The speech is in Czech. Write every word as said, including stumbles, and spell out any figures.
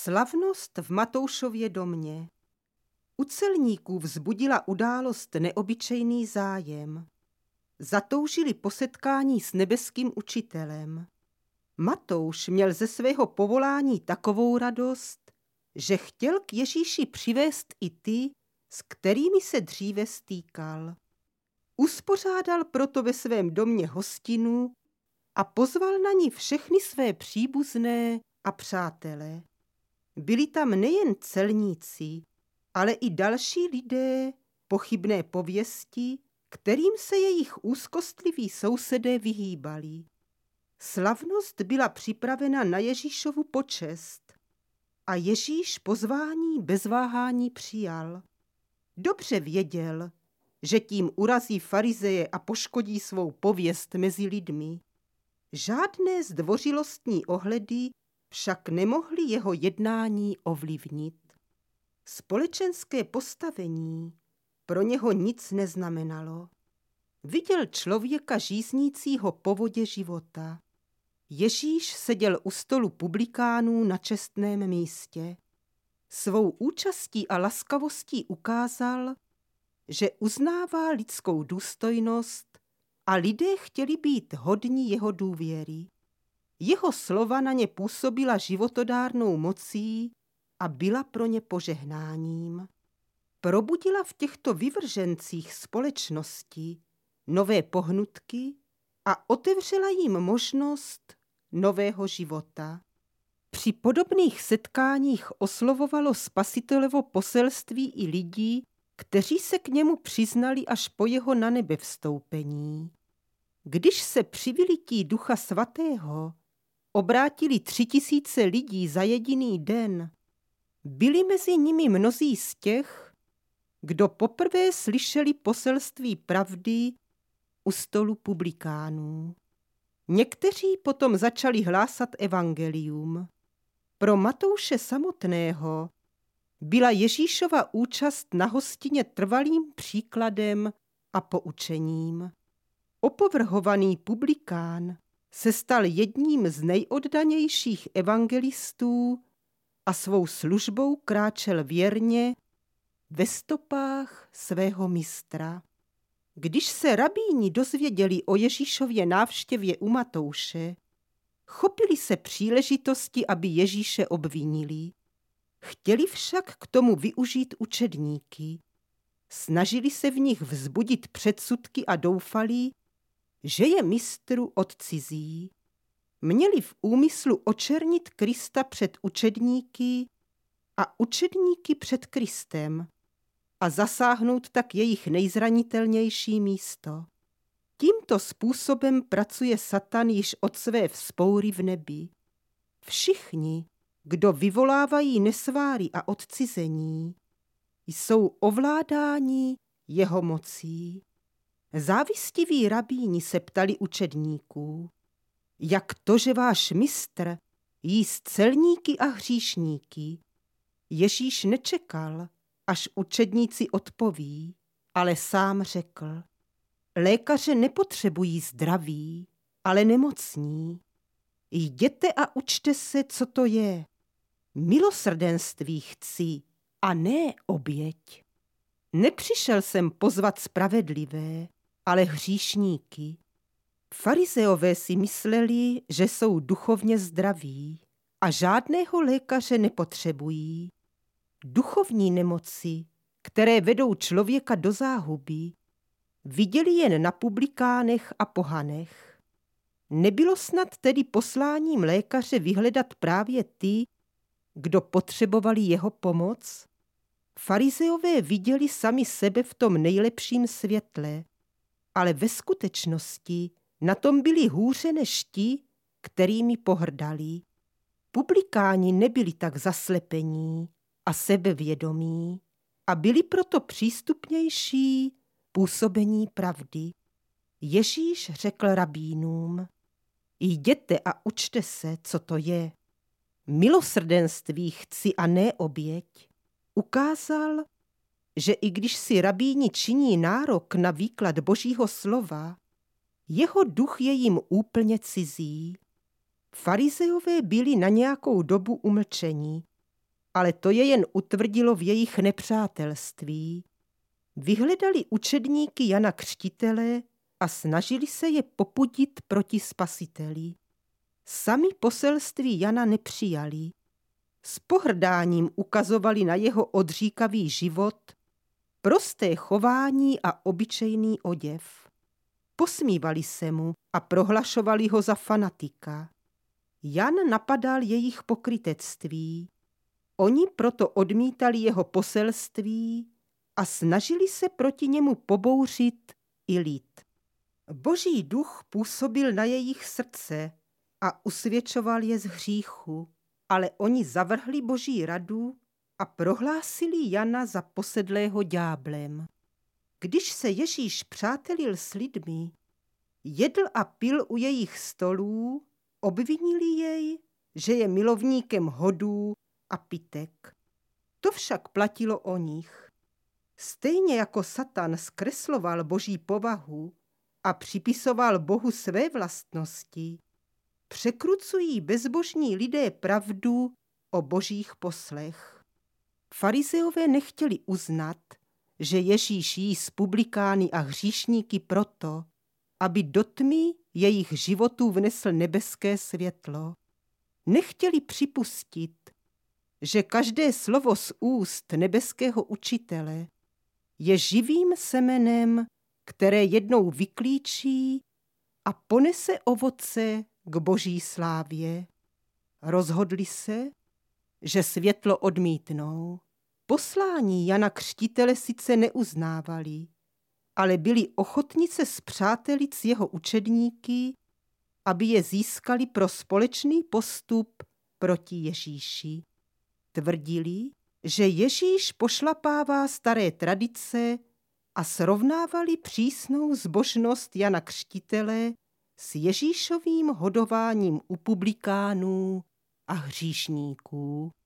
Slavnost v Matoušově domě. U celníků vzbudila událost neobyčejný zájem. Zatoužili po setkání s nebeským učitelem. Matouš měl ze svého povolání takovou radost, že chtěl k Ježíši přivést i ty, s kterými se dříve stýkal. Uspořádal proto ve svém domě hostinu a pozval na ní všechny své příbuzné a přátelé. Byli tam nejen celníci, ale i další lidé pochybné pověsti, kterým se jejich úzkostliví sousedé vyhýbali. Slavnost byla připravena na Ježíšovu počest a Ježíš pozvání bez váhání přijal. Dobře věděl, že tím urazí farizeje a poškodí svou pověst mezi lidmi. Žádné zdvořilostní ohledy však nemohly jeho jednání ovlivnit. Společenské postavení pro něho nic neznamenalo. Viděl člověka žíznícího po vodě života. Ježíš seděl u stolu publikánů na čestném místě. Svou účastí a laskavostí ukázal, že uznává lidskou důstojnost a lidé chtěli být hodní jeho důvěry. Jeho slova na ně působila životodárnou mocí a byla pro ně požehnáním. Probudila v těchto vyvržencích společnosti nové pohnutky a otevřela jim možnost nového života. Při podobných setkáních oslovovalo Spasitelovo poselství i lidí, kteří se k němu přiznali až po jeho na nebe vstoupení. Když se při vylití Ducha Svatého obrátili tři tisíce lidí za jediný den, byli mezi nimi mnozí z těch, kdo poprvé slyšeli poselství pravdy u stolu publikánů. Někteří potom začali hlásat evangelium. Pro Matouše samotného byla Ježíšova účast na hostině trvalým příkladem a poučením. Opovrhovaný publikán se stal jedním z nejoddanějších evangelistů a svou službou kráčel věrně ve stopách svého mistra. Když se rabíni dozvěděli o Ježíšově návštěvě u Matouše, chopili se příležitosti, aby Ježíše obvinili. Chtěli však k tomu využít učedníky. Snažili se v nich vzbudit předsudky a doufali, že je mistru odcizí. Měli v úmyslu očernit Krista před učedníky a učedníky před Kristem a zasáhnout tak jejich nejzranitelnější místo. Tímto způsobem pracuje Satan již od své vzpoury v nebi. Všichni, kdo vyvolávají nesváry a odcizení, jsou ovládáni jeho mocí. Závistiví rabíni se ptali učedníků, jak to, že váš mistr jí s celníky a hříšníky. Ježíš nečekal, až učedníci odpoví, ale sám řekl, lékaře nepotřebují zdraví, ale nemocní. Jděte a učte se, co to je. Milosrdenství chci a ne oběť. Nepřišel jsem pozvat spravedlivé, ale hříšníky. Farizeové si mysleli, že jsou duchovně zdraví a žádného lékaře nepotřebují. Duchovní nemoci, které vedou člověka do záhuby, viděli jen na publikánech a pohanech. Nebylo snad tedy posláním lékaře vyhledat právě ty, kdo potřebovali jeho pomoc? Farizeové viděli sami sebe v tom nejlepším světle, ale ve skutečnosti na tom byli hůře než ti, kterými pohrdali. Publikáni nebyli tak zaslepení a sebevědomí a byli proto přístupnější působení pravdy. Ježíš řekl rabínům, jděte a učte se, co to je. Milosrdenství chci a ne oběť. Ukázal, že i když si rabíni činí nárok na výklad Božího slova, jeho duch je jim úplně cizí. Farizeové byli na nějakou dobu umlčeni. ale to je jen utvrdilo v jejich nepřátelství. Vyhledali učedníky Jana Křtitele a snažili se je popudit proti Spasiteli. Sami poselství Jana nepřijali. S pohrdáním ukazovali na jeho odříkavý život, prosté chování a obyčejný oděv. Posmívali se mu a prohlašovali ho za fanatika. Jan napadal jejich pokrytectví. Oni proto odmítali jeho poselství a snažili se proti němu pobouřit i lid. Boží duch působil na jejich srdce a usvědčoval je z hříchu, ale oni zavrhli Boží radu a prohlásili Jana za posedlého ďáblem. Když se Ježíš přátelil s lidmi, jedl a pil u jejich stolů, obvinili jej, že je milovníkem hodů a pitek. To však platilo o nich. Stejně jako Satan zkresloval Boží povahu a připisoval Bohu své vlastnosti, překrucují bezbožní lidé pravdu o Božích poslech. Farizeové nechtěli uznat, že Ježíš jí s publikány a hříšníky proto, aby do tmy jejich životů vnesl nebeské světlo. Nechtěli připustit, že každé slovo z úst nebeského učitele je živým semenem, které jednou vyklíčí a ponese ovoce k Boží slávě. Rozhodli se, že světlo odmítnou. Poslání Jana Křtitele sice neuznávali, ale byli ochotni se spřátelit s jeho učedníky, aby je získali pro společný postup proti Ježíši. Tvrdili, že Ježíš pošlapává staré tradice a srovnávali přísnou zbožnost Jana Křtitele s Ježíšovým hodováním u publikánů a hříšníků.